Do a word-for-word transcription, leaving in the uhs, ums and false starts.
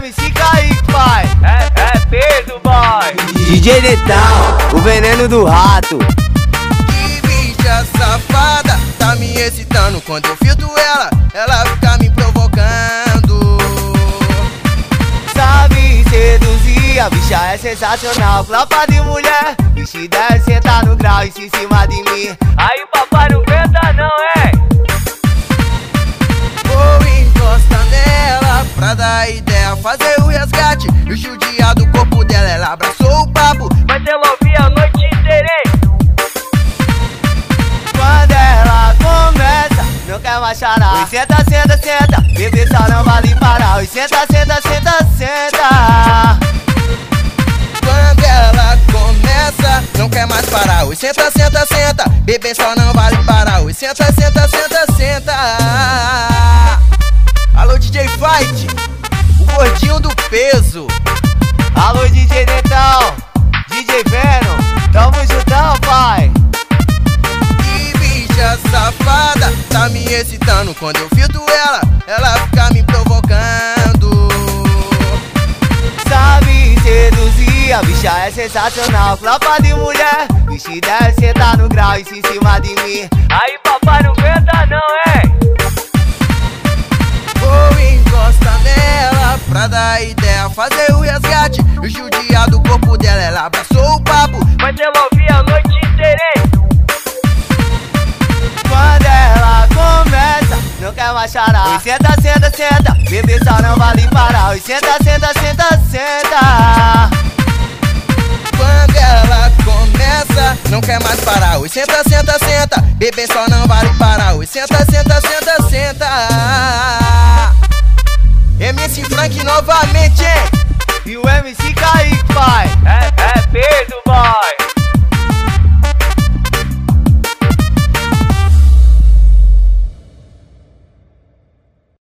M C Kaique, pai. É, é peso, boy. D J Netão, o veneno do rato. Que bicha safada, tá me excitando. Quando eu filtro ela, ela fica me provocando. Sabe seduzir, a bicha é sensacional. Flapa de mulher, bicha deve sentar no grau e em cima de mim. Aí papai não aguenta não, é? Vou encostar nela pra dar ideia, fazer o resgate e o judiar do corpo dela. Ela abraçou o papo, Mas ela ouvia a noite inteira, hein? Quando ela começa, não quer mais chorar. Oi, senta, senta, senta, bebê só não vale parar. Oi, senta, senta, senta, senta. quando ela começa, não quer mais parar. Oi, senta, senta, senta, bebê só não vale parar. Oi, senta, senta, senta, senta. Alô, D J Fight, o gordinho do peso. Alô, D J Netão, D J Venom, tamo juntão, pai. Que bicha safada, tá me excitando. Quando eu filtro ela, ela fica me provocando. Sabe seduzir, a bicha é sensacional. Flapa de mulher, bicha deve sentar no grau e em cima de mim. Aí papai não aguenta não, é? Vou encostar nela pra dar ideia, fazer o resgate e o judiar do corpo dela. Ela abraçou o papo, Mas ela ouvia a noite inteira, hein? Quando ela começa, não quer mais chorar. Oi, senta, senta, senta, bebê só não vale parar. Oi, senta, senta, senta, senta. quando ela começa, não quer mais parar. Oi, senta, senta, senta, bebê só não vale parar. Oi, senta, senta, senta, senta. M C Frank novamente, hein? E o M C Kaique, pai. É, é peso, boy.